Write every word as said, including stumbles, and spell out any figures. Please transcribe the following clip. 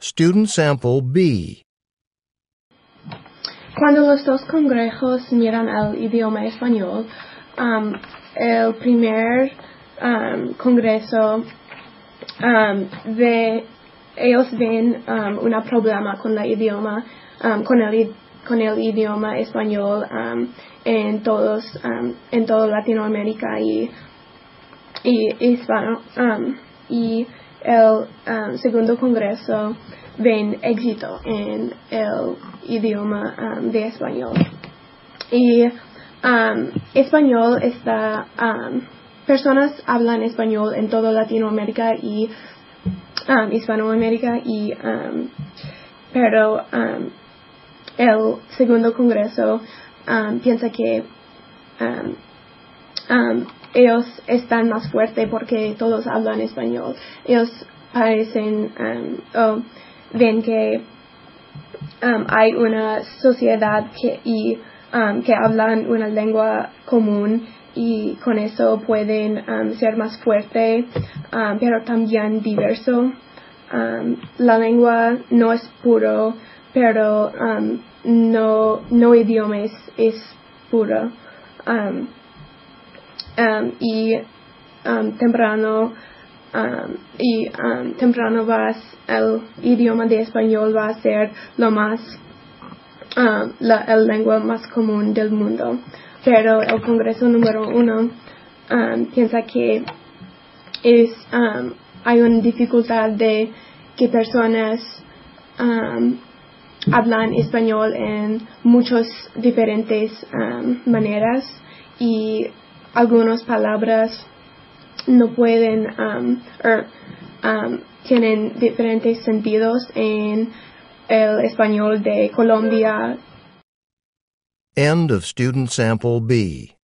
Student Sample B. Cuando los dos congresos miran al idioma español, um, el primer um, congreso um, ve, ellos ven um, un problema con el idioma, um, con el con el idioma español um, en todos um, en toda Latinoamérica y y hispano um, y el um, segundo congreso ven éxito en el idioma um, de español y um, español está um, personas hablan español en toda Latinoamérica y um, Hispanoamérica y um, pero um, el segundo congreso um, piensa que um, um, ellos están más fuertes porque todos hablan español. Ellos parecen um, o ven que um, hay una sociedad que, y, um, que hablan una lengua común y con eso pueden um, ser más fuertes, um, pero también diverso. Um, la lengua no es puro, pero um, no, no idioma es, es puro. Um, um, y um, temprano um, y um, temprano va a, el idioma de español va a ser lo más um, la el lengua más común del mundo. Pero el Congreso número uno um, piensa que es um, hay una dificultad de que personas um, hablan español en muchas diferentes um, maneras y algunas palabras no pueden um, er, um, tienen diferentes sentidos en el español de Colombia. End of Student Sample B.